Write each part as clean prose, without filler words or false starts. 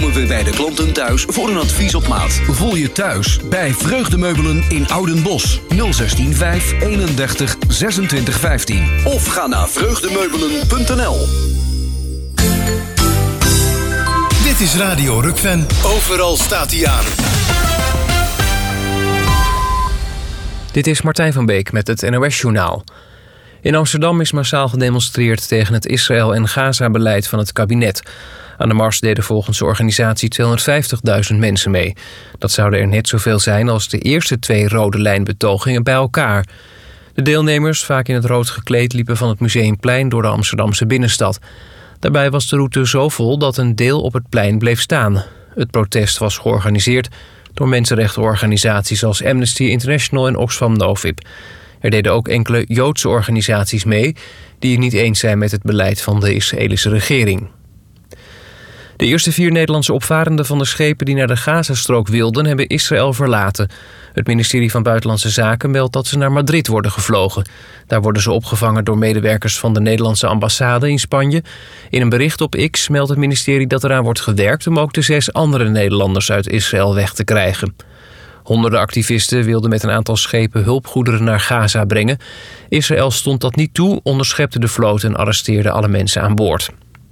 komen we bij de klanten thuis voor een advies op maat. Voel je thuis bij Vreugdemeubelen in Oudenbosch. 016 5 31 26 15. Of ga naar vreugdemeubelen.nl. Dit is Radio Rukven. Overal staat hij aan. Dit is Martijn van Beek met het NOS-journaal. In Amsterdam is massaal gedemonstreerd tegen het Israël- en Gaza-beleid van het kabinet. Aan de mars deden volgens de organisatie 250.000 mensen mee. Dat zouden er net zoveel zijn als de eerste 2 rode lijnbetogingen bij elkaar. De deelnemers, vaak in het rood gekleed, liepen van het Museumplein door de Amsterdamse binnenstad. Daarbij was de route zo vol dat een deel op het plein bleef staan. Het protest was georganiseerd door mensenrechtenorganisaties als Amnesty International en Oxfam Novib. Er deden ook enkele Joodse organisaties mee die het niet eens zijn met het beleid van de Israëlische regering. De eerste 4 Nederlandse opvarenden van de schepen die naar de Gazastrook wilden, hebben Israël verlaten. Het ministerie van Buitenlandse Zaken meldt dat ze naar Madrid worden gevlogen. Daar worden ze opgevangen door medewerkers van de Nederlandse ambassade in Spanje. In een bericht op X meldt het ministerie dat eraan wordt gewerkt om ook de 6 andere Nederlanders uit Israël weg te krijgen. Honderden activisten wilden met een aantal schepen hulpgoederen naar Gaza brengen. Israël stond dat niet toe, onderschepte de vloot en arresteerde alle mensen aan boord.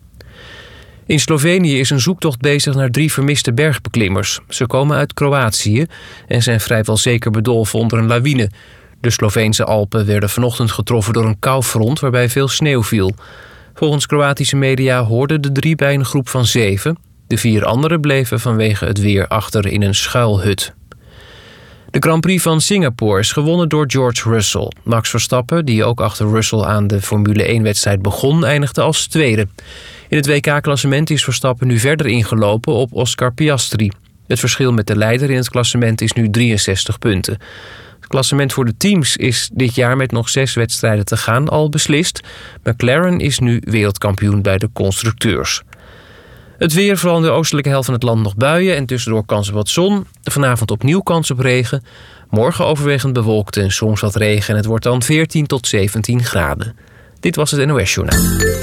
In Slovenië is een zoektocht bezig naar 3 vermiste bergbeklimmers. Ze komen uit Kroatië en zijn vrijwel zeker bedolven onder een lawine. De Sloveense Alpen werden vanochtend getroffen door een koufront waarbij veel sneeuw viel. Volgens Kroatische media hoorden de 3 bij een groep van 7. De 4 anderen bleven vanwege het weer achter in een schuilhut. De Grand Prix van Singapore is gewonnen door George Russell. Max Verstappen, die ook achter Russell aan de Formule 1-wedstrijd begon, eindigde als tweede. In het WK-klassement is Verstappen nu verder ingelopen op Oscar Piastri. Het verschil met de leider in het klassement is nu 63 punten. Het klassement voor de teams is dit jaar met nog 6 wedstrijden te gaan al beslist. McLaren is nu wereldkampioen bij de constructeurs. Het weer, vooral in de oostelijke helft van het land nog buien en tussendoor kans op wat zon. Vanavond opnieuw kans op regen. Morgen overwegend bewolkt en soms wat regen en het wordt dan 14 tot 17 graden. Dit was het NOS-journaal.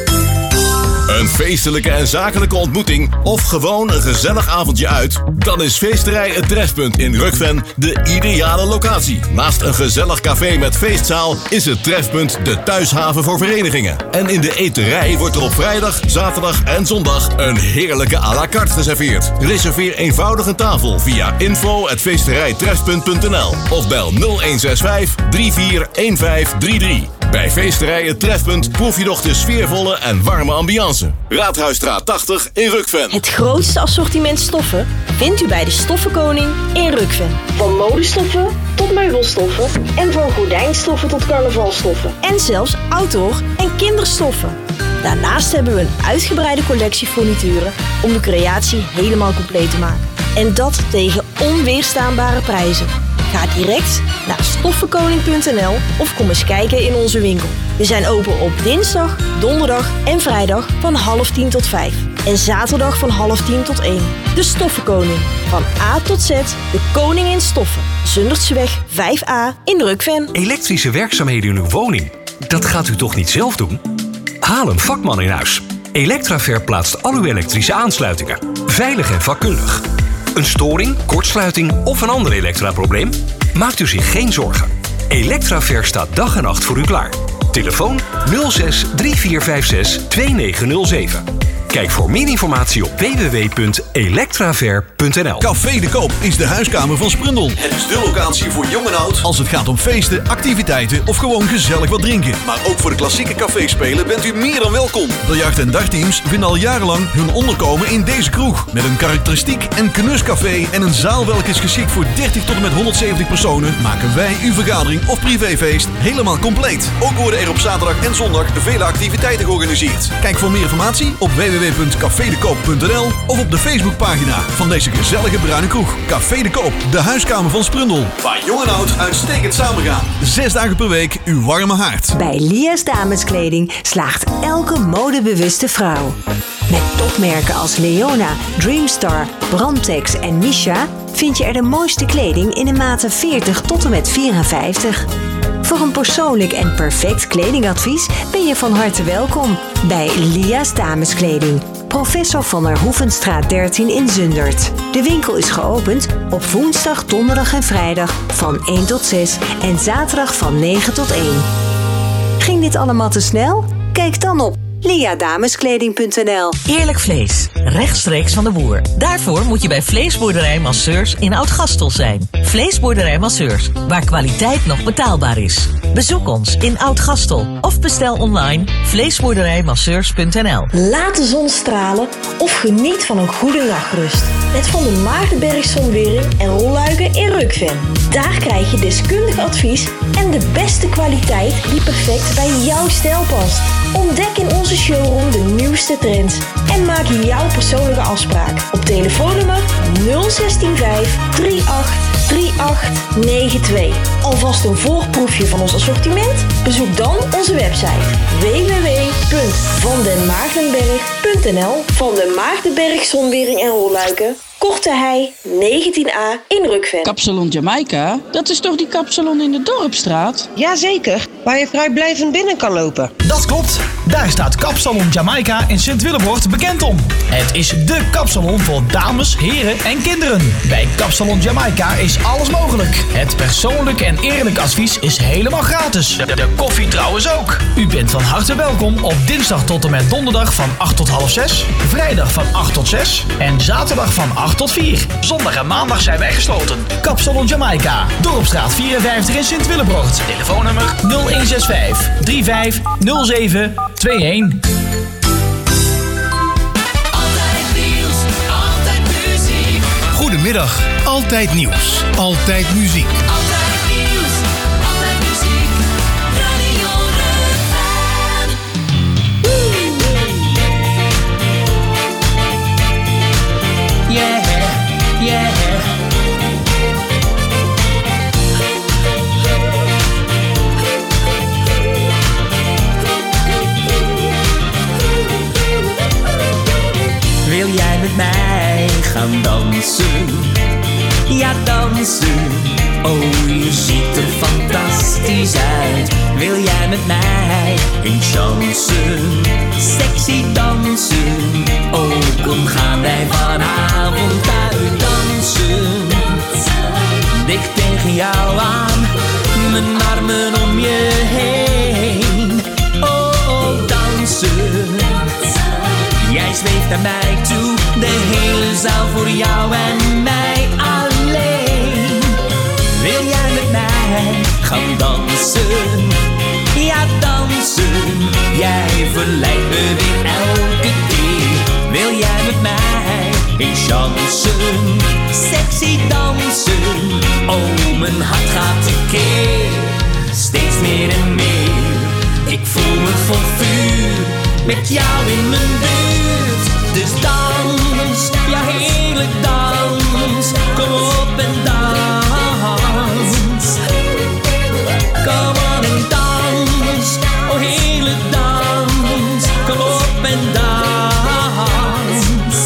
Een feestelijke en zakelijke ontmoeting of gewoon een gezellig avondje uit? Dan is Feesterij Het Trefpunt in Rukven de ideale locatie. Naast een gezellig café met feestzaal is het Trefpunt de thuishaven voor verenigingen. En in de eterij wordt er op vrijdag, zaterdag en zondag een heerlijke à la carte geserveerd. Reserveer eenvoudig een tafel via info@feesterijtrefpunt.nl of bel 0165 341533. Bij Feesterij Het Trefpunt proef je nog de sfeervolle en warme ambiance. Raadhuisstraat 80 in Rukven. Het grootste assortiment stoffen vindt u bij de Stoffenkoning in Rukven. Van modestoffen tot meubelstoffen en van gordijnstoffen tot carnavalstoffen. En zelfs outdoor en kinderstoffen. Daarnaast hebben we een uitgebreide collectie furnituren om de creatie helemaal compleet te maken. En dat tegen onweerstaanbare prijzen. Ga direct naar stoffenkoning.nl of kom eens kijken in onze winkel. We zijn open op dinsdag, donderdag en vrijdag van 9:30 tot 5. En zaterdag van 9:30 tot 1. De Stoffenkoning. Van A tot Z, de koning in stoffen. Zundertseweg 5A in Rukven. Elektrische werkzaamheden in uw woning. Dat gaat u toch niet zelf doen? Haal een vakman in huis. Electraver plaatst al uw elektrische aansluitingen. Veilig en vakkundig. Een storing, kortsluiting of een ander elektraprobleem? Maakt u zich geen zorgen. Electraver staat dag en nacht voor u klaar. Telefoon 06 3456 2907. Kijk voor meer informatie op www.electraver.nl. Café de Koop is de huiskamer van Sprundel. Het is de locatie voor jong en oud als het gaat om feesten, activiteiten of gewoon gezellig wat drinken. Maar ook voor de klassieke caféspelen bent u meer dan welkom. Biljart- en dagteams vinden al jarenlang hun onderkomen in deze kroeg. Met een karakteristiek en knuscafé en een zaal welke is geschikt voor 30 tot en met 170 personen, maken wij uw vergadering of privéfeest helemaal compleet. Ook worden er op zaterdag en zondag vele activiteiten georganiseerd. Kijk voor meer informatie op www.cafedekoop.nl of op de Facebookpagina van deze gezellige bruine kroeg. Café de Koop, de huiskamer van Sprundel. Waar jong en oud uitstekend samengaan. 6 dagen per week uw warme haard. Bij Lia's Dameskleding slaagt elke modebewuste vrouw. Met topmerken als Leona, Dreamstar, Brandtex en Misha vind je er de mooiste kleding in de maten 40 tot en met 54. Voor een persoonlijk en perfect kledingadvies ben je van harte welkom bij Lia's Dameskleding. Professor van der Hoevenstraat 13 in Zundert. De winkel is geopend op woensdag, donderdag en vrijdag van 1 tot 6 en zaterdag van 9 tot 1. Ging dit allemaal te snel? Kijk dan op leadameskleding.nl. Eerlijk vlees, rechtstreeks van de boer. Daarvoor moet je bij Vleesboerderij Masseurs in Oud-Gastel zijn. Vleesboerderij Masseurs, waar kwaliteit nog betaalbaar is. Bezoek ons in Oud-Gastel of bestel online vleesboerderijmasseurs.nl. Laat de zon stralen of geniet van een goede nachtrust. Met Van der Maagdenberg Zonwering en Rolluiken in Rukven. Daar krijg je deskundig advies en de beste kwaliteit die perfect bij jouw stijl past. Ontdek in onze showroom de nieuwste trends en maak jouw persoonlijke afspraak op telefoonnummer 0165 38 3892. Alvast een voorproefje van ons assortiment? Bezoek dan onze website www.vandenmaagdenberg.nl. Van den Maagdenberg Zonwering en Rolluiken, Korte Hei 19A in Rukven. Kapsalon Jamaica, dat is toch die kapsalon in de Dorpstraat? Jazeker, waar je vrijblijvend binnen kan lopen. Dat klopt, daar staat Kapsalon Jamaica in Sint-Willebroort bekend om. Het is dé kapsalon voor dames, heren en kinderen. Bij Kapsalon Jamaica is alles mogelijk. Het persoonlijk en eerlijk advies is helemaal gratis. De koffie trouwens ook. U bent van harte welkom op dinsdag tot en met donderdag van 8 tot half 6, vrijdag van 8 tot 6 en zaterdag van 8 tot 4. Zondag en maandag zijn wij gesloten. Kapsalon Jamaica, Dorpstraat 54 in Sint-Willebroort. Telefoonnummer 0165 35 07 21. Goedemiddag, Altijd Nieuws, Altijd Muziek. Altijd nieuws, altijd muziek, Radio Rukven. Yeah, yeah. Wil jij met mij gaan dansen? Ja, dansen. Oh, je ziet er fantastisch uit. Wil jij met mij een chansen? Sexy dansen. Oh, kom gaan wij vanavond uit dansen. Dicht tegen jou aan, mijn armen om je heen. Oh, dansen. Jij zweeft naar mij toe, de hele zaal voor jou en mij alleen. Wil jij met mij gaan dansen? Ja, dansen. Jij verleidt me weer elke keer. Wil jij met mij een chansen? Sexy dansen. Oh, mijn hart gaat tekeer. Steeds meer en meer. Ik voel me vol vuur. Met jou in mijn buurt. Dus dans, ja heerlijk dans. Kom op en dans. Kom on en dans. Oh heerlijk dans. Kom op en dans.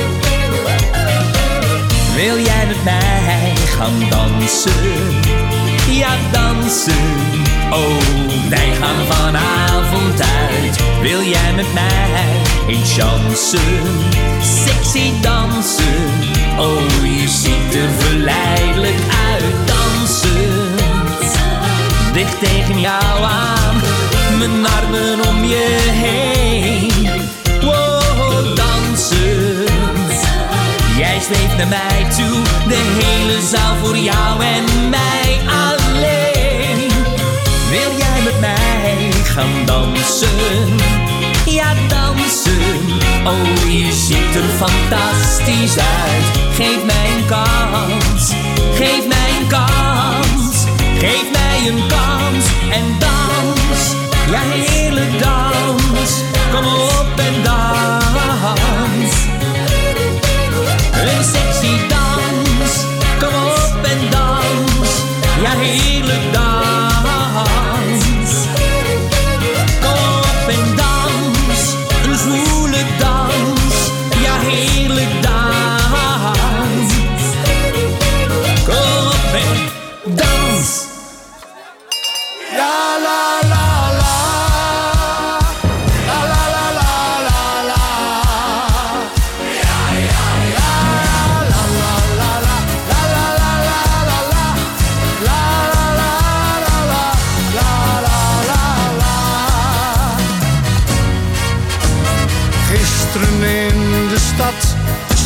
Wil jij met mij gaan dansen? Ja, dansen. Oh, wij gaan vanavond uit. Wil jij met mij een chansen? Sexy dansen. Oh, je ziet er verleidelijk uit. Dansen. Dicht tegen jou aan. Mijn armen om je heen. Wow, dansen. Jij zweeft naar mij toe. De hele zaal voor jou en mij alleen. Wil jij met mij gaan dansen? Ja, dansen. Oh, je ziet er fantastisch uit. Geef mij een kans. Geef mij een kans. Geef mij een kans. En dans. Ja, heerlijk dans. Kom op en dans. Een sexy dans. Kom op en dans. Ja, heerlijk dans. Kom op en dans. Een zwoele dans. Ja, heerlijk dans. Kom op en dans.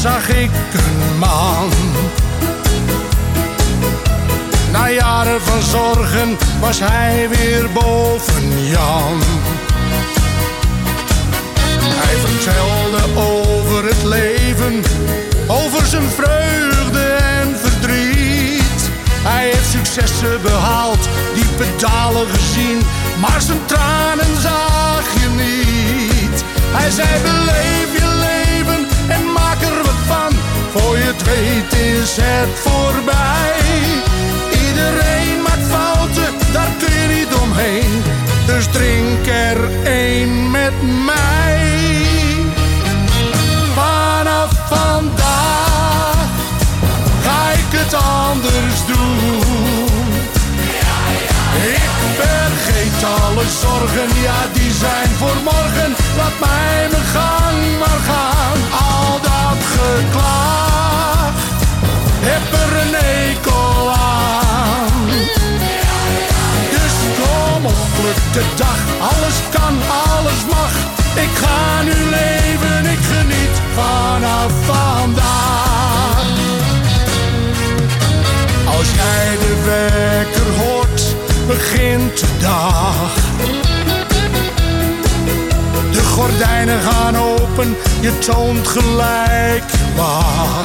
zag ik een man. Na jaren van zorgen was hij weer boven Jan. Hij vertelde over het leven, over zijn vreugde en verdriet. Hij heeft successen behaald, diepe dalen gezien, maar zijn tranen zag je niet. Hij zei beleef je leven en maak er wat van, voor je het weet is het voorbij. Iedereen maakt fouten, daar kun je niet omheen, dus drink er één met mij. Vanaf vandaag ga ik het anders doen. Ik vergeet alle zorgen, ja die zijn voor morgen. Laat mij mijn gang maar gaan. Al dat geklaag, heb er een ekel aan. Dus kom op, pluk de dag, alles kan, alles mag. Ik ga nu leven, ik geniet vanaf vandaag. Als jij de wekker hoort, begint de dag. De gordijnen gaan open, je toont gelijk wacht.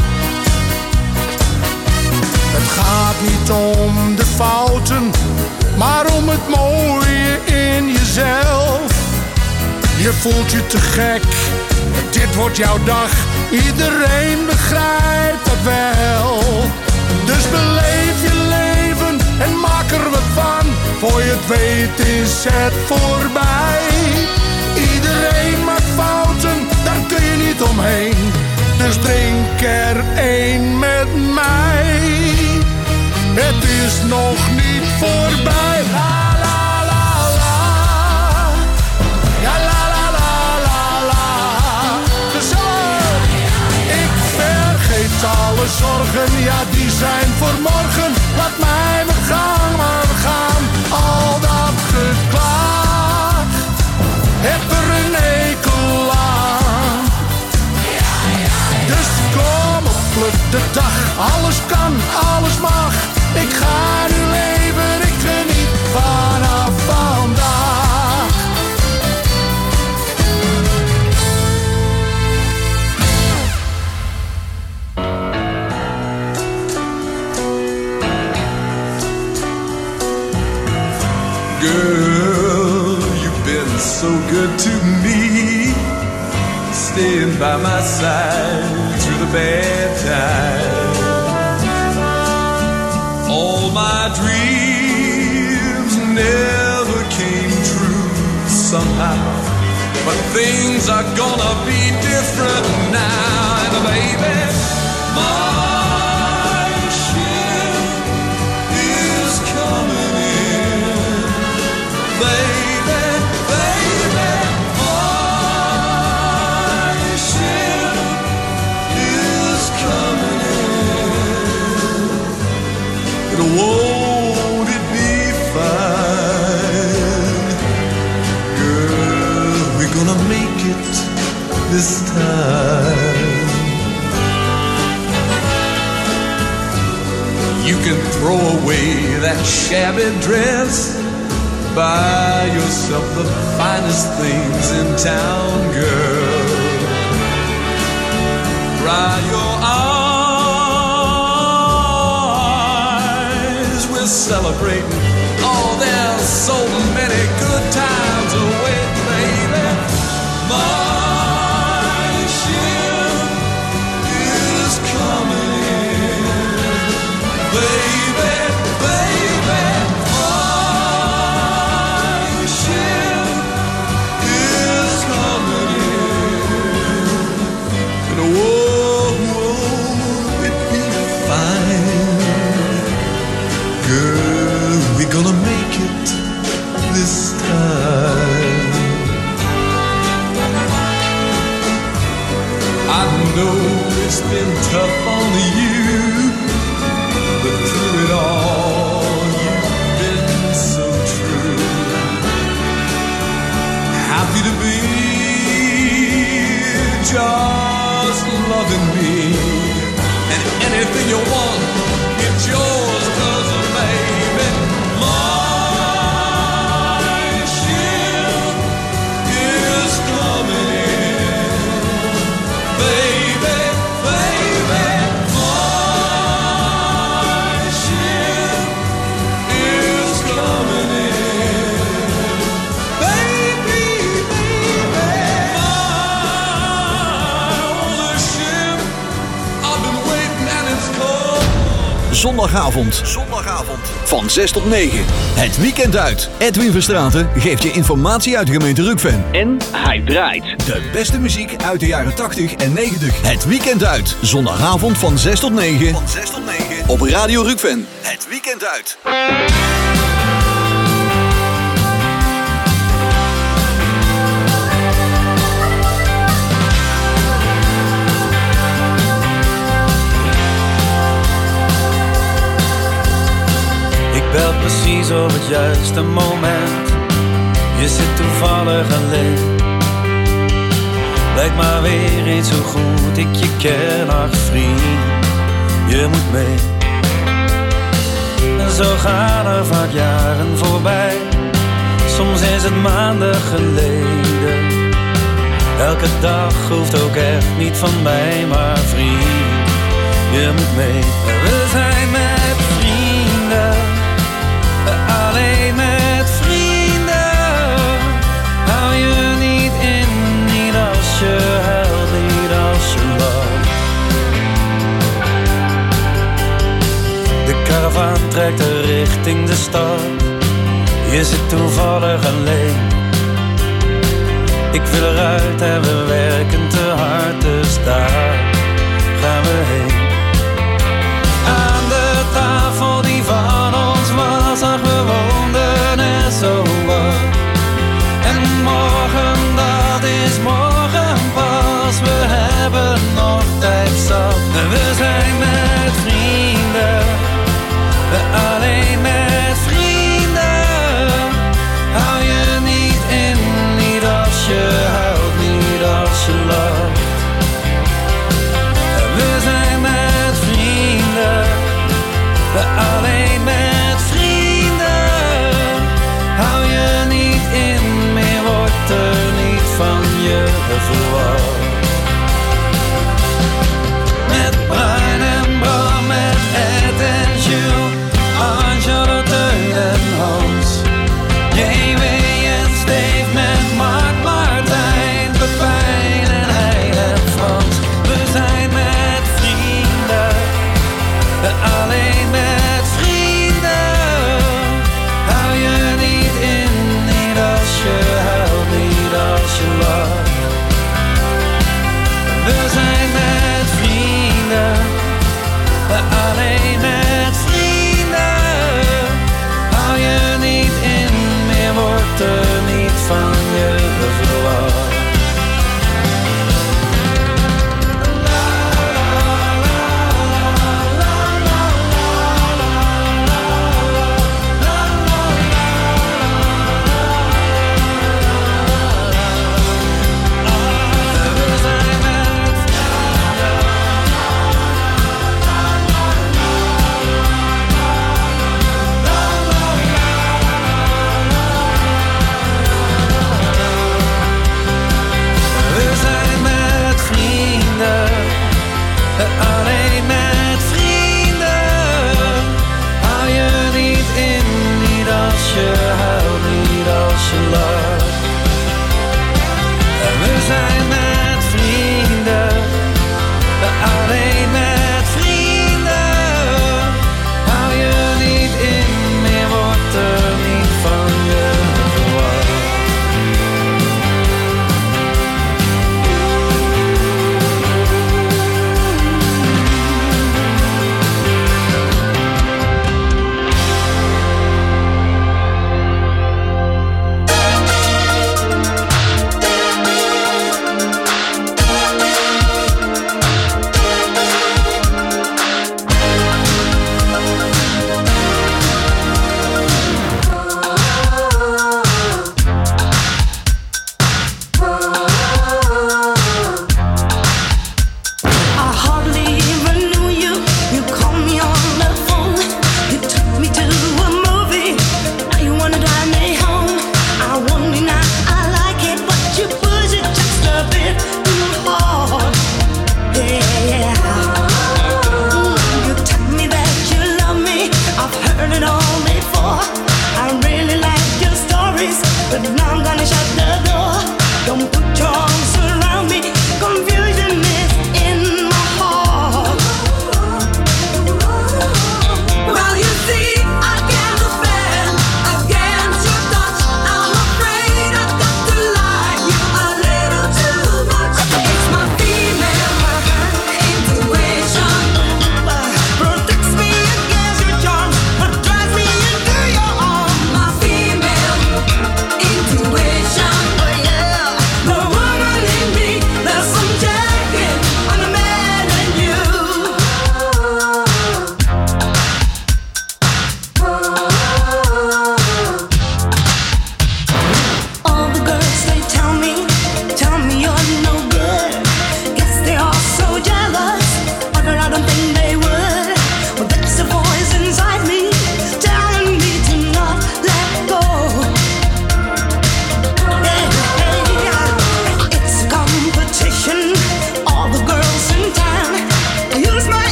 Het gaat niet om de fouten, maar om het mooie in jezelf. Je voelt je te gek, dit wordt jouw dag. Iedereen begrijpt dat wel. Dus beleef je leven en maak er wat van. Voor je het weet is het voorbij. Iedereen maakt fouten, daar kun je niet omheen. Dus drink er één met mij. Het is nog niet voorbij. La la la la. Ja la la la la la. Gezellig. Ik vergeet alle zorgen, ja die zijn voor morgen. Laat mij mijn gang maar gaan. Al dat geklaag, heb er een ekel aan. Dus kom op, pluk de dag. Alles kan, alles mag. Ik ga nu leven, ik geniet vanaf vandaag. Girl, you've been so good to me, staying by my side through the bad times. All my dreams never came true somehow, but things are gonna be different now. And baby, my ship is coming in. Baby, baby, my ship is coming in. And won't it be fine? Girl, we're gonna make it this time. You can throw away that shabby dress, buy yourself the finest things in town, girl. Dry your eyes, we're celebrating. Oh, there's so many good times awaiting, baby. My ship is coming in, baby, baby. My ship is coming in, and won't it be fine? Girl, we're gonna make it this time. I know it's been tough on you, but through it all, you've been so true. Happy to be just loving me. And anything you want, it's yours, 'cause baby, my ship is coming in. Baby, baby, my ship is coming in. Baby, baby, my ship, I've been waiting and it's come. Zondagavond. Van 6 tot 9. Het weekend uit. Edwin Verstraeten geeft je informatie uit de gemeente Rukven. En hij draait de beste muziek uit de jaren 80 en 90. Het weekend uit. Zondagavond van 6 tot 9. Op Radio Rukven. Het weekend uit. Ik bel precies op het juiste moment. Je zit toevallig alleen. Lijkt maar weer eens hoe goed ik je ken, ach vriend, je moet mee. En zo gaan er vaak jaren voorbij. Soms is het maanden geleden. Elke dag hoeft ook echt niet van mij, maar vriend, je moet mee. We zijn met vrienden, alleen met vrienden. Hou je niet in, niet als je huilt, niet als je lacht. De karavaan trekt er richting de stad. Je zit toevallig alleen. Ik wil eruit en we werken te hard, dus daar gaan we heen. Aan de tafel die van ons was, ach we woonden er zo wat. En morgen, dat is morgen pas, we hebben nog tijd zat. En we zijn met vrienden, alleen met vrienden. Hou je niet in, niet als je huilt, niet als je lacht. We zijn met vrienden, alleen met vrienden. Hou je niet in, meer wordt er niet van je verwacht. Met Bruin en Bram, met Ed en Jules, Angelo, Teun en Hans. JW en Steve met Mark, Martijn, Pepijn en Hein en Frans. We zijn met vrienden, alleen met vrienden. Hou je niet in, niet als je huilt, niet als je lacht. We zijn met vrienden, alleen met vrienden. Hou je niet in, meer wordt er niet van je verwacht. Alleen met vrienden. Hou je niet in, niet als je huilt, niet als je lacht. We zijn met vrienden, alleen met vrienden. Hou je niet in, meer wordt er niet van je verwacht.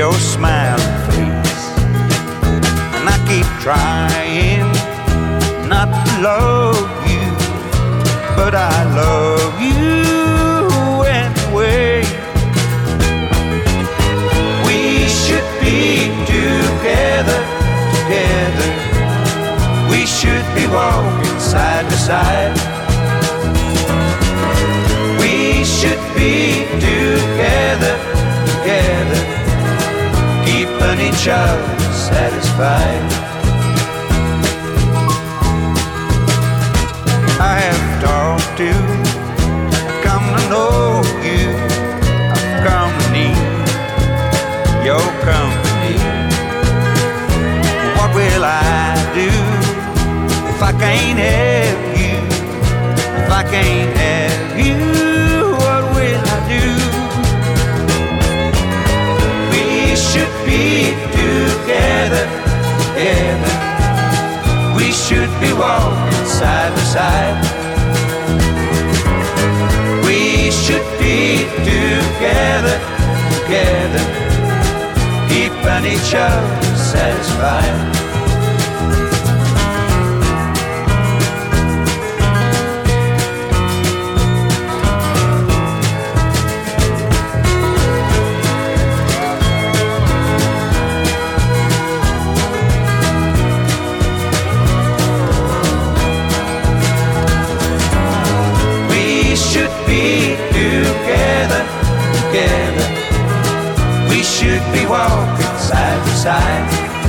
your smiling face. And I keep trying not to love you, but I love you anyway. We should be together, together. We should be walking side by side. We should be together, together, keeping each other satisfied. I have talked to, I've come to know you, I've come to need your company. What will I do if I can't have you? If I can't have you, what will I do? We should be together, together. We should be walking side by side. We should be together, together, keeping each other satisfied. Together, we should be walking side by side.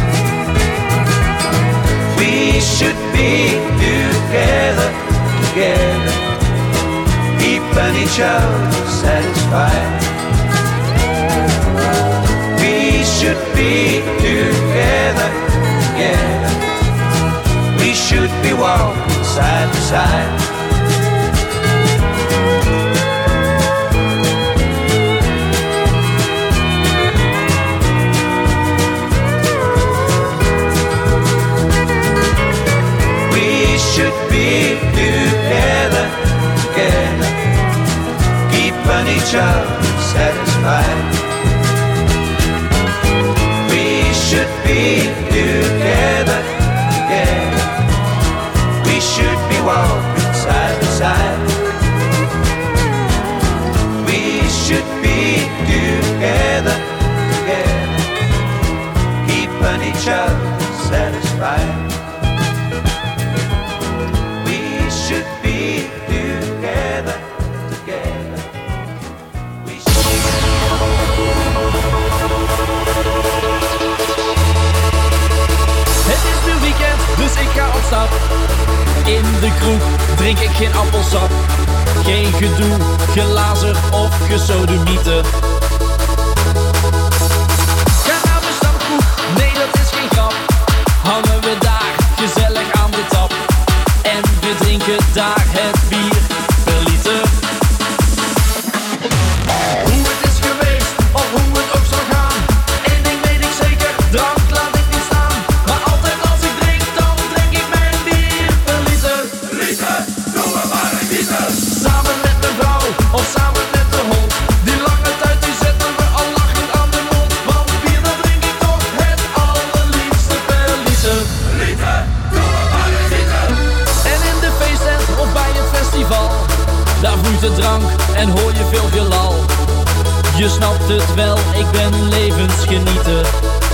We should be together, together, keeping each other satisfied. We should be together, together. We should be walking side by side. Should be together, together, keeping each other satisfied. We should be together, together. We should be walking side by side. We should be together, together, keeping each other satisfied. Dus ik ga op stap. In de kroeg drink ik geen appelsap. Geen gedoe, gelazer of gesodemieten. Ga naar de stamkroeg, nee dat is geen grap. Hangen we daar gezellig aan de tap. En we drinken daar het bier per liter. Hoe het is geweest of hoe het ook zal gaan, één ding weet ik zeker, drank laat ik niet staan. Maar altijd als ik drink, dan drink ik mijn bier per liter. Liter, doe maar maar een liter. Samen met mijn vrouw of samen met de hond. Die lange tijd die zetten we al lachend aan de mond. Want bier dat drink ik toch het allerliefste per liter. Liter, doe maar maar een liter. En in de feesttent of bij het festival, daar vloeit de drank en hoor je veel gelal. Je snapt het wel, ik ben levensgenieter.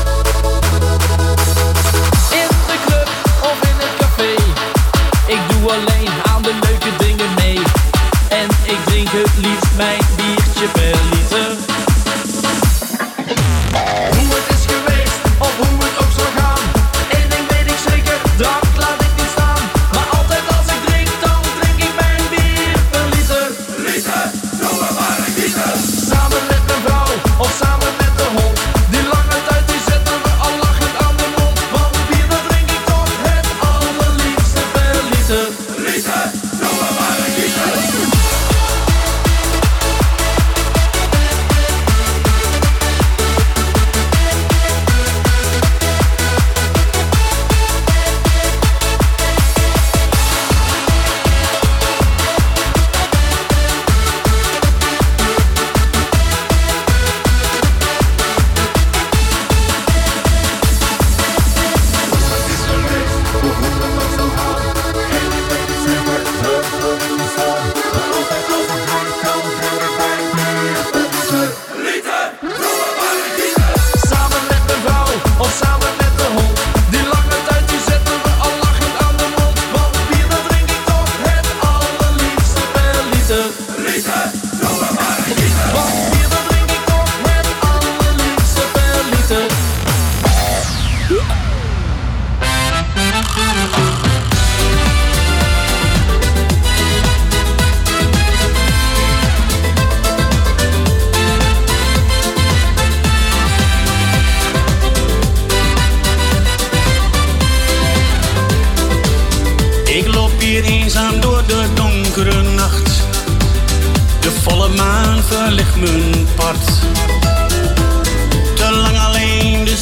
In de club of in het café, ik doe alleen aan de leuke dingen mee. En ik drink het liefst mijn biertje per liter. Hoe het is geweest of hoe het ook zal gaan, één ding weet ik zeker, drank laat ik niet staan. Maar altijd als ik drink, dan drink ik mijn bier per liter. Liter, doe maar een liter. Samen met mijn vrouw of samen met de hond. Die lange tijd die zetten we al lachend aan de mond. Want bier dat drink ik toch het allerliefste per liter. Liter, doe maar een liter.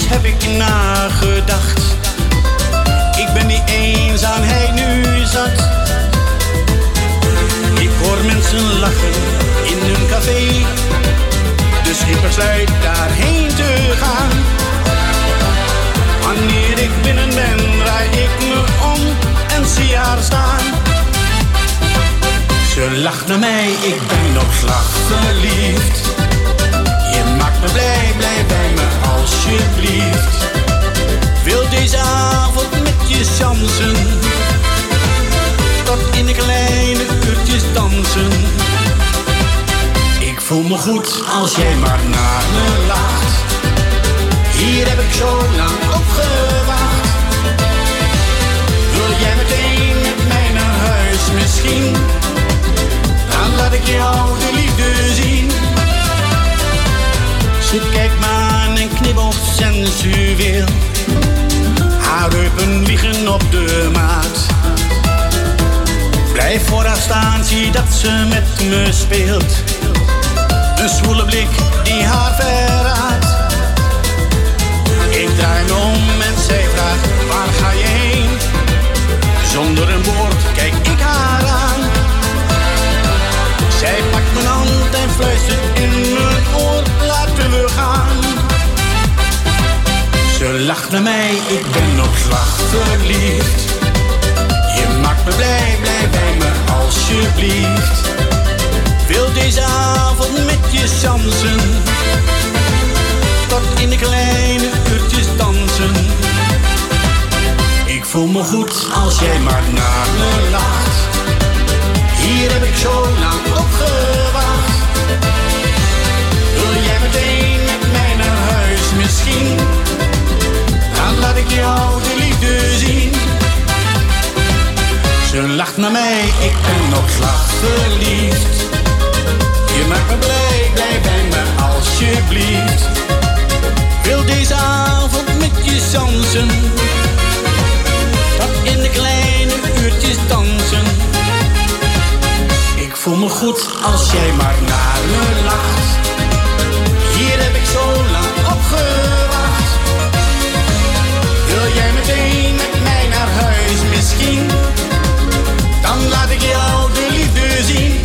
heb ik nagedacht. Ik ben die eenzaamheid nu zat. Ik hoor mensen lachen in een café, dus ik besluit daarheen te gaan. Wanneer ik binnen ben, draai ik me om en zie haar staan. Ze lacht naar mij, ik ben op slag verliefd. Je maakt me blij, blijf bij me alsjeblieft. Wil deze avond met je dansen, tot in de kleine uurtjes dansen. Ik voel me goed als jij maar naar me lacht. Hier heb ik zo lang op gewacht. Wil jij meteen met mij naar huis misschien? Dan laat ik jou de liefde zien. Ze kijkt me aan en knibbelt sensueel. Haar heupen wiegen op de maat. Blijf voor haar staan, zie dat ze met me speelt. Een zwoele blik die haar verraadt. Ik draai me om en zij vraagt, waar ga je heen? Zonder een woord kijk ik haar aan. Zij pakt mijn hand en fluistert in mijn oor, laten we gaan. Ze lacht naar mij, ik ben op slag verliefd. Je maakt me blij, blijf bij me alsjeblieft. Wil deze avond met je dansen, tot in de kleine uurtjes dansen. Ik voel me goed als jij maar naar me lacht. Hier heb ik zo lang op gewacht. Wil jij meteen met mij naar huis misschien? Dan laat ik jou de liefde zien. Ze lacht naar mij, ik ben op slag verliefd. Je maakt me blij, blijf bij me alsjeblieft. Wil deze avond met je dansen, tot in de kleine uurtjes dansen. Ik voel me goed als jij maar naar me lacht. Hier heb ik zo lang op gewacht. Wil jij meteen met mij naar huis misschien? Dan laat ik jou de liefde zien.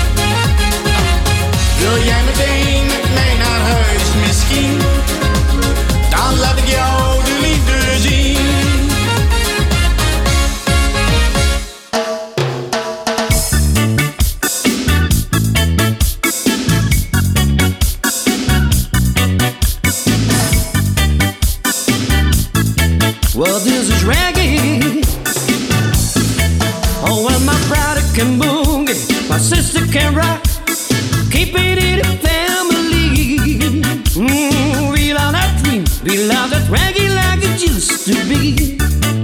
Wil jij meteen met mij naar huis misschien? Dan laat ik jou de liefde zien. Well, this is reggae. Oh, well, my brother can boogie, my sister can rock. Keep it in the family. We love that dream, we love that reggae like it used to be.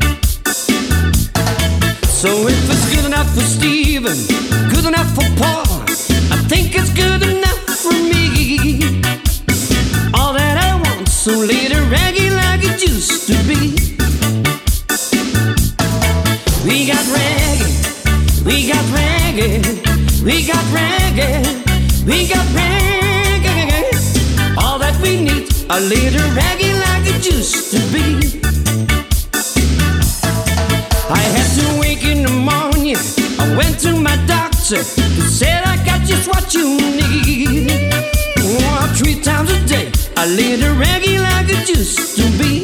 So if it's good enough for Steven, good enough for Paul, I think it's good enough for me. All that I want, so later reggae like it used to be. We got reggae, we got reggae, we got reggae, we got reggae. All that we need, a little reggae like it used to be. I had to wake in the morning, I went to my doctor, he said I got just what you need. Oh, 3 times a day, a little reggae like it used to be.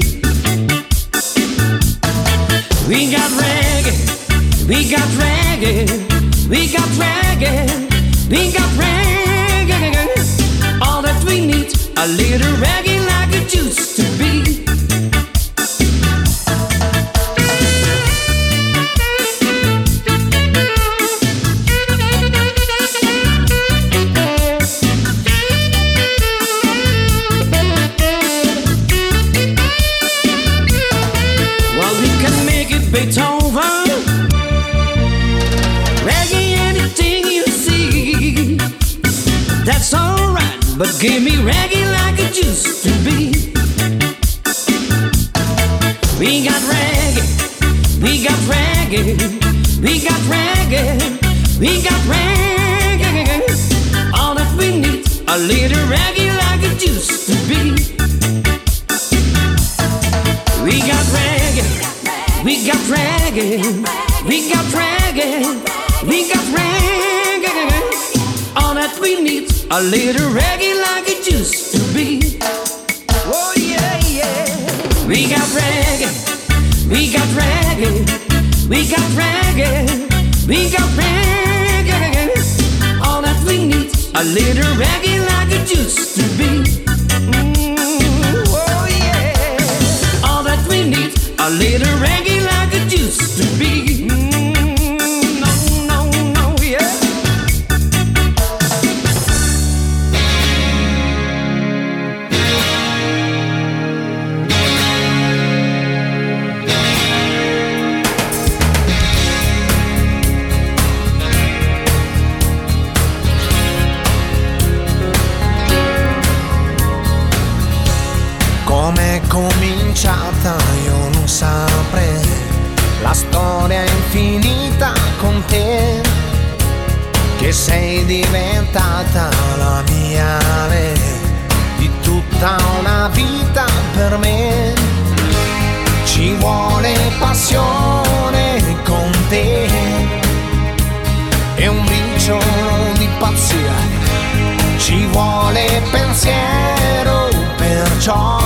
We got reggae, we got reggae, we got reggae, we got reggae. All that we need, a little reggae like it used to be. Well, we can make it Beethoven, reggae, anything you see. That's alright, but give me reggae like it used to be. We got reggae, we got reggae, we got reggae, we got reggae. All that we need, a little reggae like it used to be. reggae, we got reggae, we got reggae. All that we need, a little reggae like it used to be. Oh yeah, yeah. We got reggae, we got reggae, we got reggae, we got reggae. All that we need, a little reggae like it used to be. Oh yeah. All that we need, a little reggae like it used to be. No, no, no, yeah. Com'è cominciata io non saprei, la storia è infinita con te, che sei diventata la mia re, di tutta una vita per me. Ci vuole passione con te e un briciolo di pazzia, ci vuole pensiero, perciò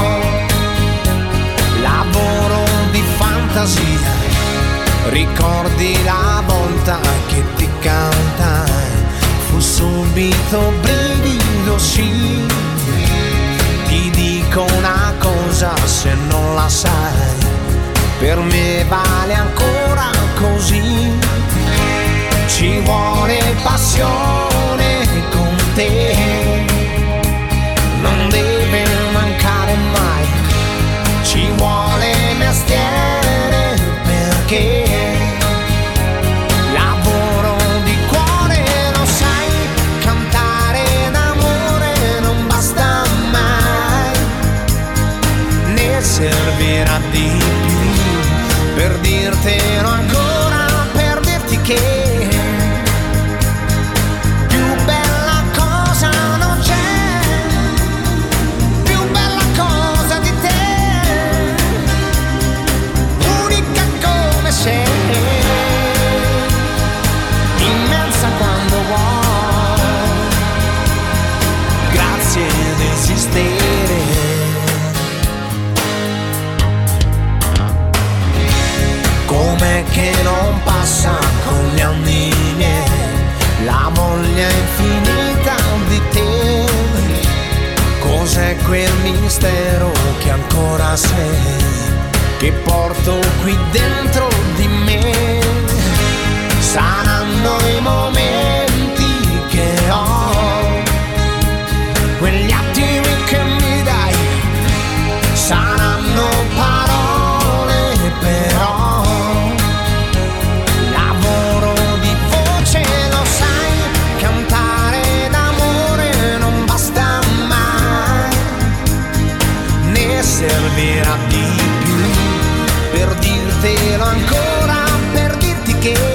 lavoro di fantasia. Ricordi la volta che ti cantai, fu subito brivido, sì. Ti dico una cosa, se non la sai, per me vale ancora così. Ci vuole passione con te, non deve mancare mai. Ci vuole mestiere perché lavoro di cuore, lo sai, cantare d'amore non basta mai, ne servirà di più per dirtelo ancora, per dirti che immensa quando vuoi, grazie ad esistere. Com'è che non passa con gli anni miei la voglia infinita di te? Cos'è quel mistero che ancora sei, che porto qui dentro di me? Saranno i momenti che ho, quegli attimi che mi dai, saranno parole però, lavoro di voce, lo sai, cantare d'amore non basta mai, ne servirà di più per dirtelo ancora, per dirti che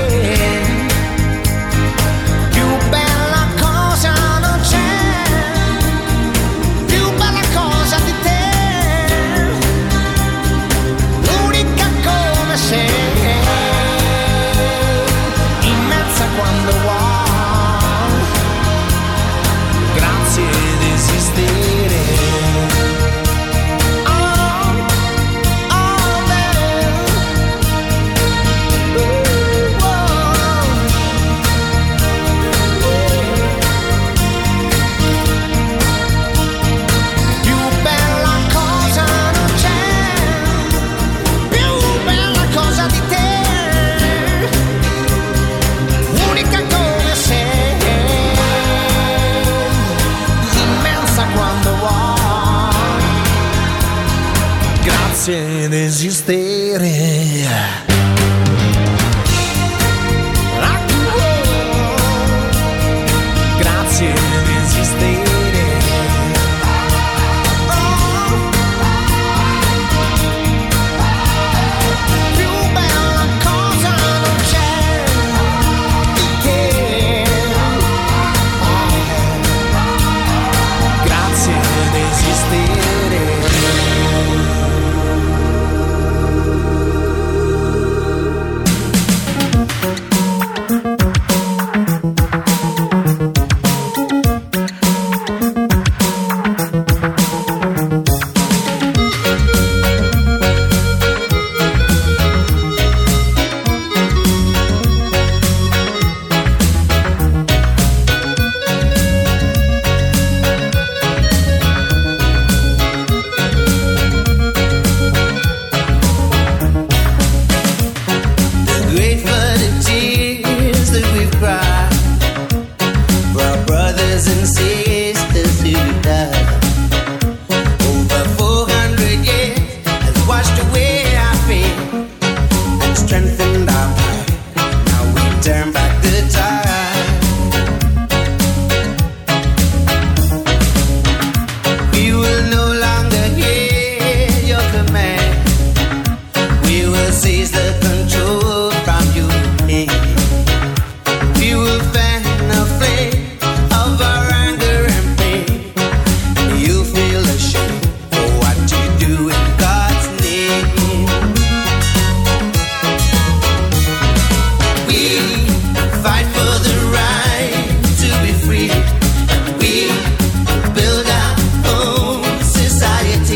più bella cosa non c'è, più bella cosa di te, unica come sei, immensa quando vuoi, grazie ad esistere. Ad esistere. Grazie ad esistere. Più bella cosa non c'è di te. Grazie ad esistere.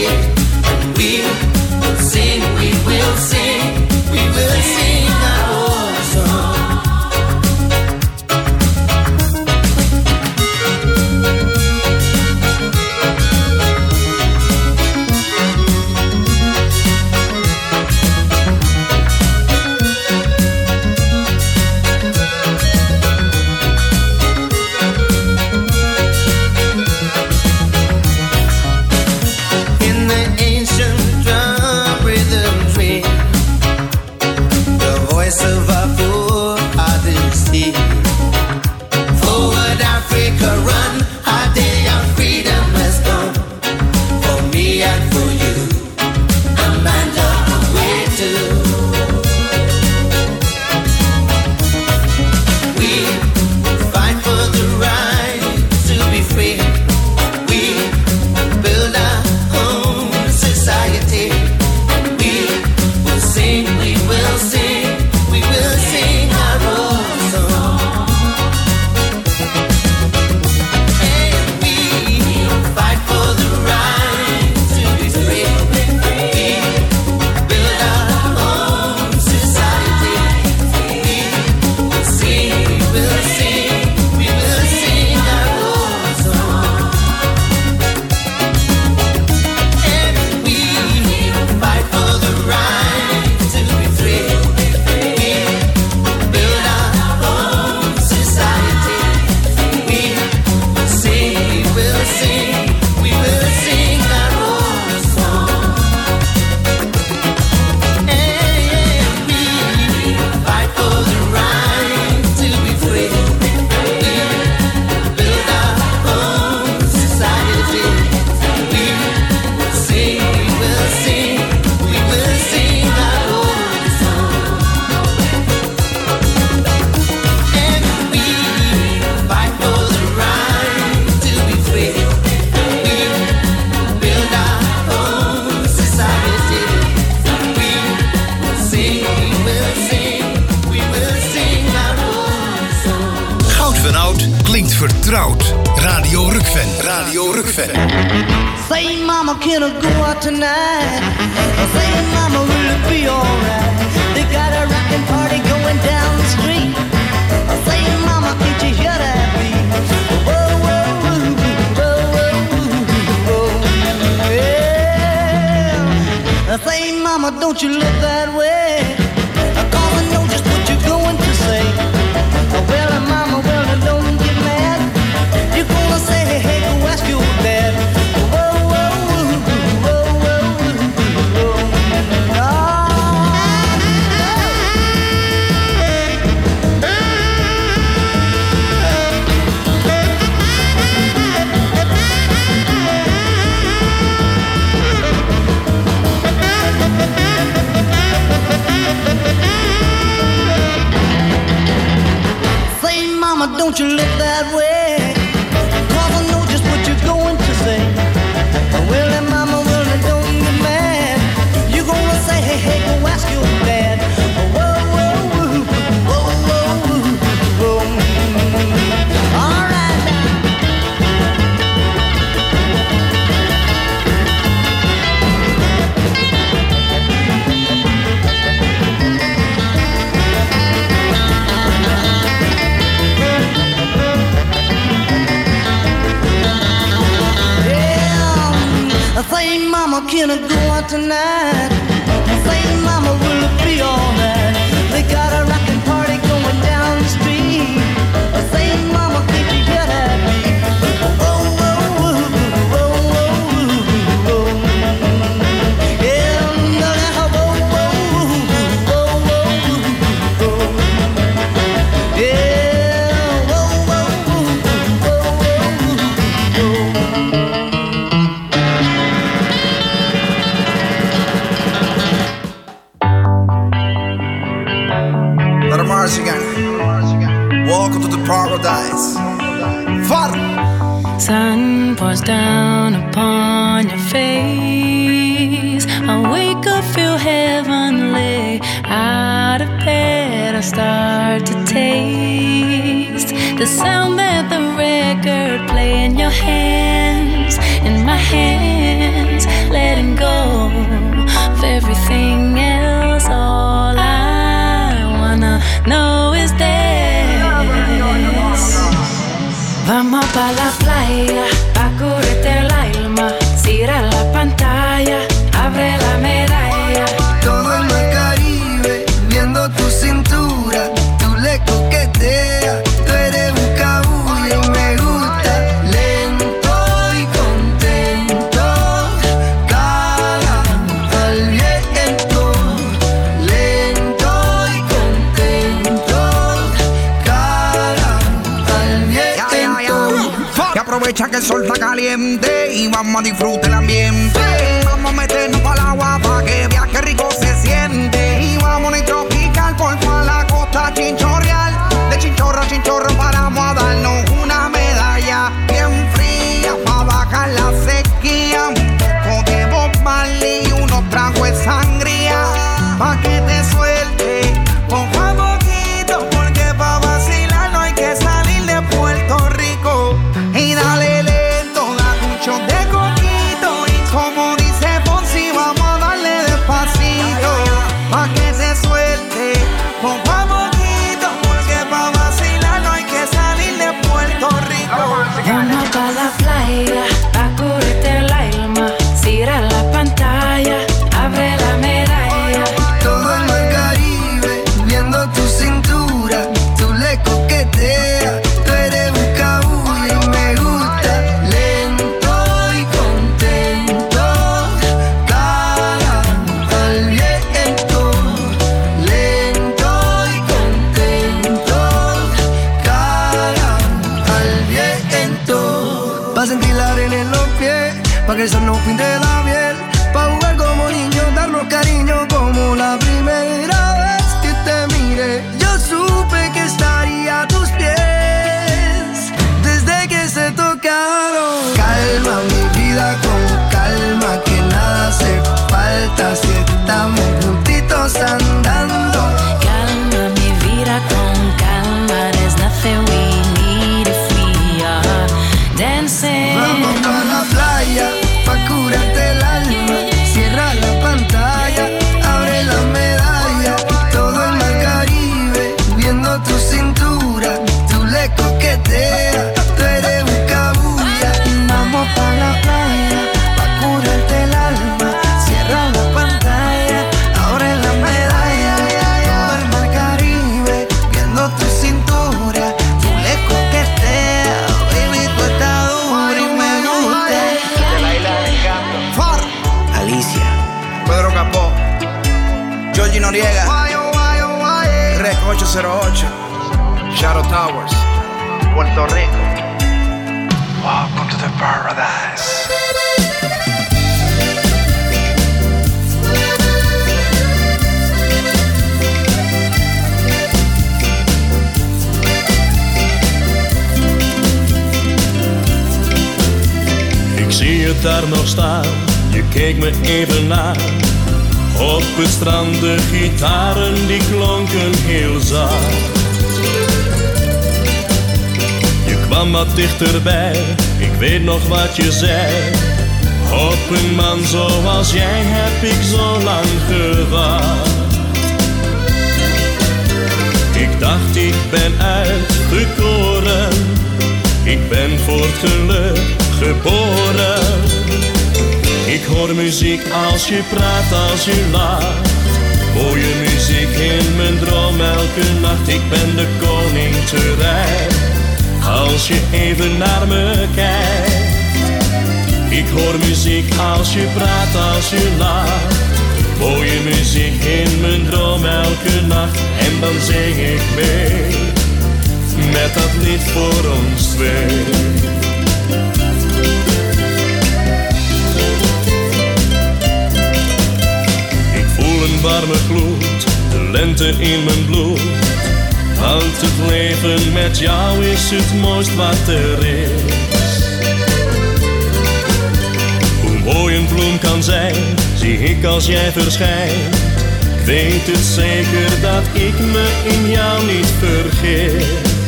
We will sing, we will sing, we will sing our old song. Vertrouwd. Radio Rukven. Radio Rukven. Say, mama, can I go out tonight? Say, mama, will it be alright? They got a rockin' party going down the street. Say, mama, can't you hear that beat? Whoa, whoa, whoa, whoa, whoa, whoa, yeah. Say, mama, don't you look that way? 'Cause I know just what you're going to say. Well, mama, well, don't get mad. You're gonna say, hey, hey, go ask your dad. Whoa, whoa, whoa, whoa, whoa, whoa, Say, mama, don't you look that way? 'Cause I know just what you're going to say. Well, and mama, well, and don't get mad. You're gonna say, hey, hey, go ask your dad. Whoa, whoa, whoa, whoa, whoa, whoa. All right now. Say, mama, can I go out tonight? Say, mama, will it be alright? They got a rockin' party going down the street. Say, mama, can't you hear that beat? Whoa, whoa, whoa, whoa, whoa, whoa. Yeah, whoa, whoa, whoa, whoa, whoa. Yeah, whoa, whoa, whoa, whoa, whoa. Let 'em march again. Welcome to the paradise. Far. Sun pours down upon your face. I wake up, feel heavenly. Out of bed, I start to taste the sound that the record play in your hands, in my hands, letting Aprovecha que el sol está caliente y vamos a disfrutar el ambiente. Vamos a meternos para el agua para que veas que rico se siente. Y vamos a tropical por toda la costa chinchorreal. De chinchorro a chinchorro paramos a darnos una medalla bien fría para bajar la sequía. Un poco de Bob Marley y unos tragos de sangría pa' que te suelte poco a poquito, porque pa' vacilar no hay que salir de Puerto Rico. Y dale lento, da un shot de coquito y como dice Fonsi vamos a darle despacito pa' que te suelte poco a poquito, porque pa' vacilar no hay que salir de Puerto Rico. Vamos pa' la playa, a curarte el alma, cierra la pantalla, abre la medalla. Todo el mar Caribe, viendo tu cintura, tú le coqueteas, tú eres un cabullo y me gusta. Lento y contento, cara al viento. Lento y contento, cara al viento. Pa' sentir la arena en los pies, pa' que el sol nos pinte la piel, pa' jugar como niños, darnos cariño como la primera vez que te miré. Yo supe que estaría a tus pies desde que se tocaron. Calma mi vida con calma, que nada hace falta si estamos juntitos andando. Calma mi vida con calma, there's nothing we need if we are dancing. Vamos pa' la playa, pa' curarte el alma, cierra la pantalla, abre la medalla. Todo el mar Caribe, viendo tu cintura, tú le coqueteas, tú eres un cabulla. Vamos pa' la playa, pa' curarte el alma, cierra la pantalla, abre la medalla. Todo el mar Caribe, viendo tu cintura, tú le coqueteas, baby, tú estás dura y me gusta. De la isla del encanto. Far. Alicia. Pedro Capó. Georgie Noriega. Rec 808. Shadow Towers. Puerto Rico. Welcome to the paradise. Ik zie het daar nog staan, je keek me even na. Op het strand de gitaren die klonken heel zacht. Je kwam wat dichterbij, ik weet nog wat je zei. Op een man zoals jij heb ik zo lang gewacht. Ik dacht ik ben uitgekoren, ik ben voor het geluk geboren. Ik hoor muziek als je praat, als je lacht. Mooie muziek in mijn droom elke nacht. Ik ben de koning te rijk, als je even naar me kijkt. Ik hoor muziek als je praat, als je lacht. Mooie muziek in mijn droom elke nacht. En dan zing ik mee, met dat lied voor ons twee. Een warme gloed, de lente in mijn bloed. Want het leven met jou is het mooist wat er is. Hoe mooi een bloem kan zijn, zie ik als jij verschijnt. Ik weet het zeker dat ik me in jou niet vergis.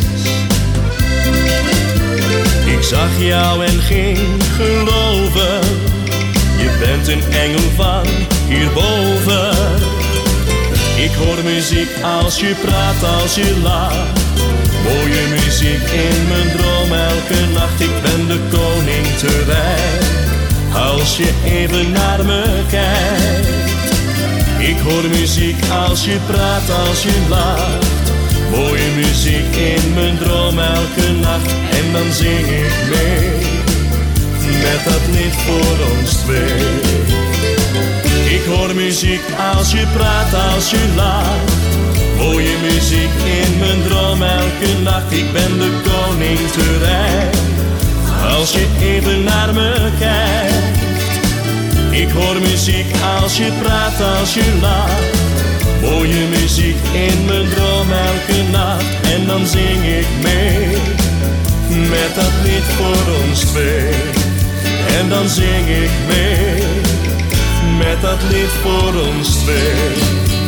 Ik zag jou en ging geloven. Je bent een engel van hierboven. Ik hoor muziek als je praat, als je lacht. Mooie muziek in mijn droom elke nacht. Ik ben de koning te rijk, als je even naar me kijkt. Ik hoor muziek als je praat, als je lacht. Mooie muziek in mijn droom elke nacht. En dan zing ik mee, met dat lied voor ons twee. Ik hoor muziek als je praat, als je lacht. Mooie muziek in mijn droom elke nacht. Ik ben de koning te rijk, als je even naar me kijkt. Ik hoor muziek als je praat, als je lacht. Mooie muziek in mijn droom elke nacht. En dan zing ik mee met dat lied voor ons twee. En dan zing ik mee met dat lied voor ons twee.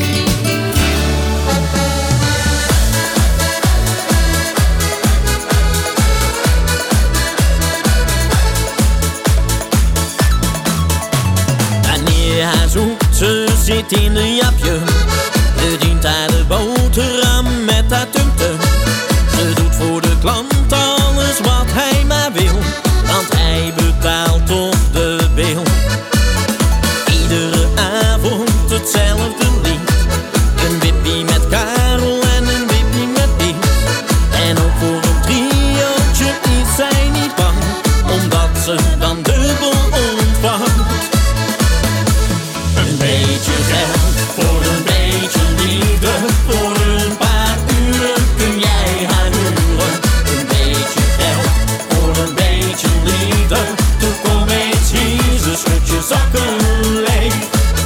Wanneer haar zoekt, ze zit in een japje. Ze dient haar de boterham met haar tumtum. Ze doet voor de klant alles wat hij maar wil, want hij betaalt toch de bil. Iedere avond hetzelfde lied. Een wippie met Karel en een wippie met Piet. En ook voor een triootje is zij niet bang, omdat ze dan dubbel ontvangt. Een beetje geld voor een beetje liefde. Voor een paar uren kun jij haar huren. Een beetje geld voor een beetje liefde. Toen kom eens hier, ze schudt je zakken leeg.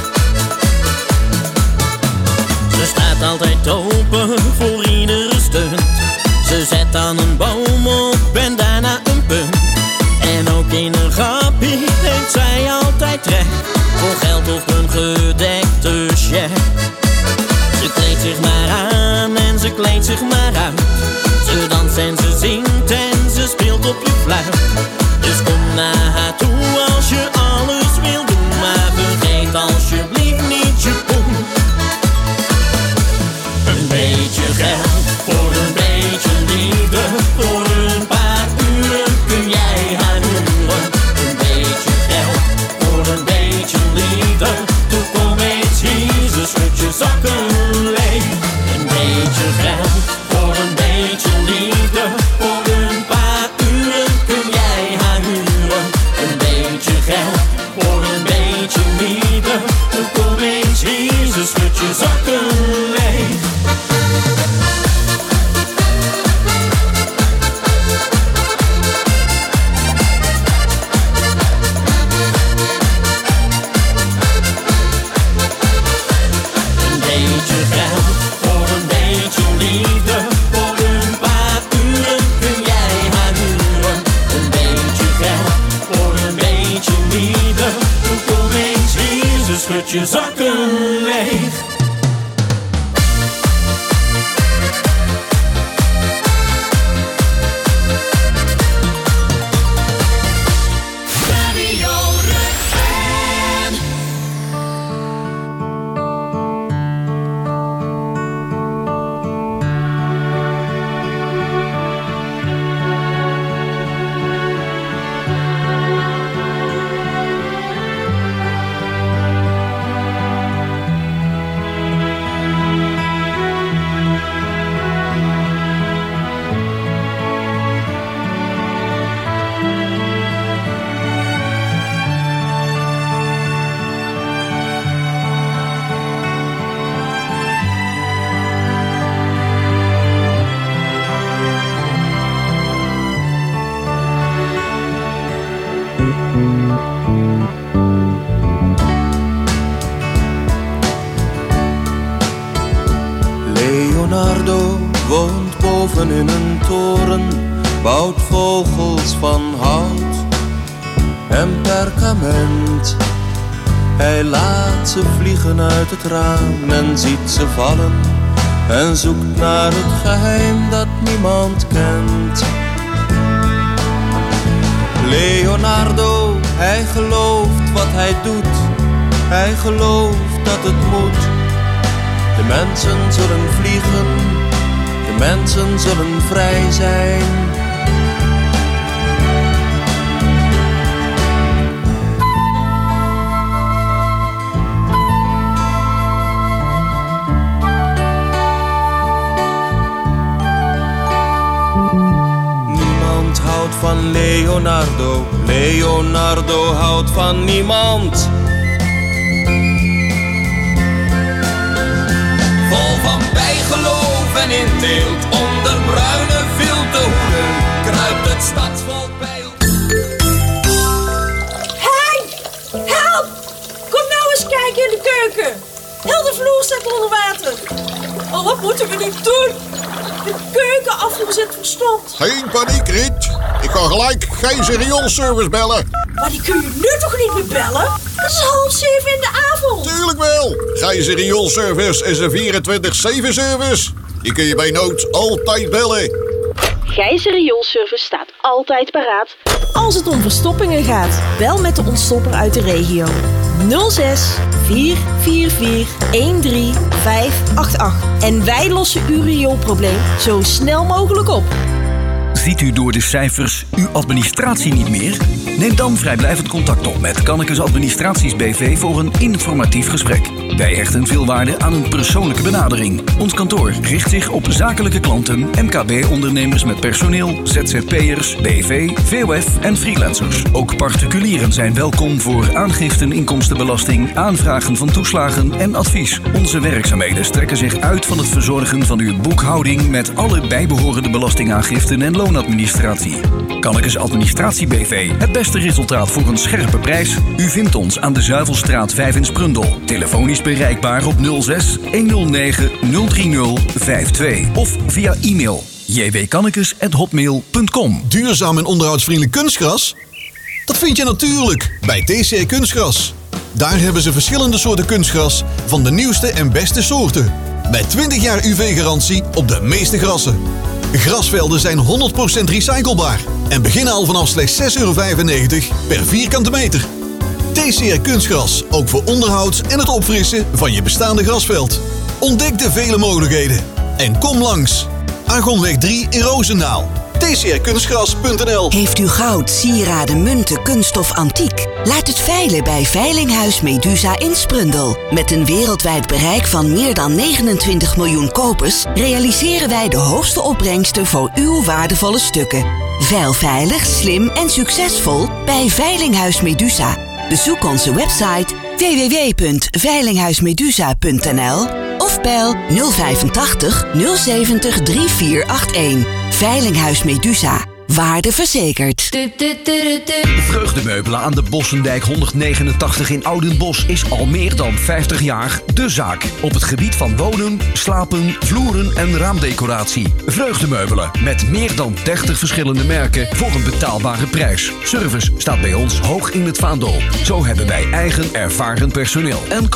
Ze staat altijd open voor iedere stunt. Ze zet dan een boom op en daarna een punt. En ook in een grappie heeft zij altijd recht. Voor geld of een gedekte cheque. Ze kleedt zich maar aan en ze kleedt zich maar uit. Ze danst en ze zingt en ze speelt op je fluit. Dus kom naar haar toe als je alles wil doen. Maar vergeet alsjeblieft niet je poen. Een beetje geld voor een beetje liefde. Voor een paar uren kun jij haar huren. Een beetje geld voor een beetje liefde. Toen kom eens hier, ze schudt je zakken leeg. Een beetje geld voor een beetje liefde. Voor een paar uren kun jij haar huren. Een beetje geld voor een beetje liefde. Toen kom eens hier, ze schudt je zakken leeg. Schud je zakken leeg. Radio Rukven. Leonardo woont boven in een toren, bouwt vogels van hout en perkament. Hij laat ze vliegen uit het raam en ziet ze vallen en zoekt naar het geheim dat niemand kent. Leonardo, hij gelooft wat hij doet, hij gelooft dat het moet. De mensen zullen vliegen, de mensen zullen vrij zijn. Niemand houdt van Leonardo, Leonardo houdt van niemand. Bijgeloof en inteelt onder bruine viltehoeden kruipt het stadsvolk bij ons. Kijk in de keuken. Heel de vloer staat onder water. Oh, wat moeten we nu doen? De keukenafvoer zit verstompt. Geen paniek, Riet. Ik ga gelijk Gijs Rioolservice bellen. Maar die kun je nu toch niet meer bellen? Het is 6:30 in de avond. Tuurlijk wel. Gijs Rioolservice is een 24/7 service. Die kun je bij nood altijd bellen. Gijs Rioolservice staat altijd paraat als het om verstoppingen gaat. Bel met de ontstopper uit de regio. 06 444 13588. En wij lossen uw rioolprobleem zo snel mogelijk op. Ziet u door de cijfers uw administratie niet meer? Neem dan vrijblijvend contact op met Kannekes Administraties BV voor een informatief gesprek. Wij hechten veel waarde aan een persoonlijke benadering. Ons kantoor richt zich op zakelijke klanten, MKB-ondernemers met personeel, ZZP'ers, BV, VOF en freelancers. Ook particulieren zijn welkom voor aangiften inkomstenbelasting, aanvragen van toeslagen en advies. Onze werkzaamheden strekken zich uit van het verzorgen van uw boekhouding met alle bijbehorende belastingaangiften en loonadministratie. Kannekes Administratie BV. Het beste resultaat voor een scherpe prijs. U vindt ons aan de Zuivelstraat 5 in Sprundel. Telefonisch bereikbaar op 06 109 030 52 of via e-mail jwkannekes@hotmail.com. Duurzaam en onderhoudsvriendelijk kunstgras? Dat vind je natuurlijk bij TCR Kunstgras. Daar hebben ze verschillende soorten kunstgras van de nieuwste en beste soorten. Met 20 jaar UV-garantie op de meeste grassen. Grasvelden zijn 100% recyclebaar en beginnen al vanaf slechts €6,95 per vierkante meter. TCR Kunstgras, ook voor onderhoud en het opfrissen van je bestaande grasveld. Ontdek de vele mogelijkheden en kom langs. Argonweg 3 in Roosendaal. tcrkunstgras.nl. Heeft u goud, sieraden, munten, kunststof, antiek? Laat het veilen bij Veilinghuis Medusa in Sprundel. Met een wereldwijd bereik van meer dan 29 miljoen kopers realiseren wij de hoogste opbrengsten voor uw waardevolle stukken. Veil veilig, slim en succesvol bij Veilinghuis Medusa. Bezoek onze website www.veilinghuismedusa.nl of bel 085 070 3481. Veilinghuis Medusa. Waarde verzekerd. Vreugdemeubelen aan de Bossendijk 189 in Oudenbosch is al meer dan 50 jaar de zaak. Op het gebied van wonen, slapen, vloeren en raamdecoratie. Vreugdemeubelen met meer dan 30 verschillende merken voor een betaalbare prijs. Service staat bij ons hoog in het vaandel. Zo hebben wij eigen ervaren personeel en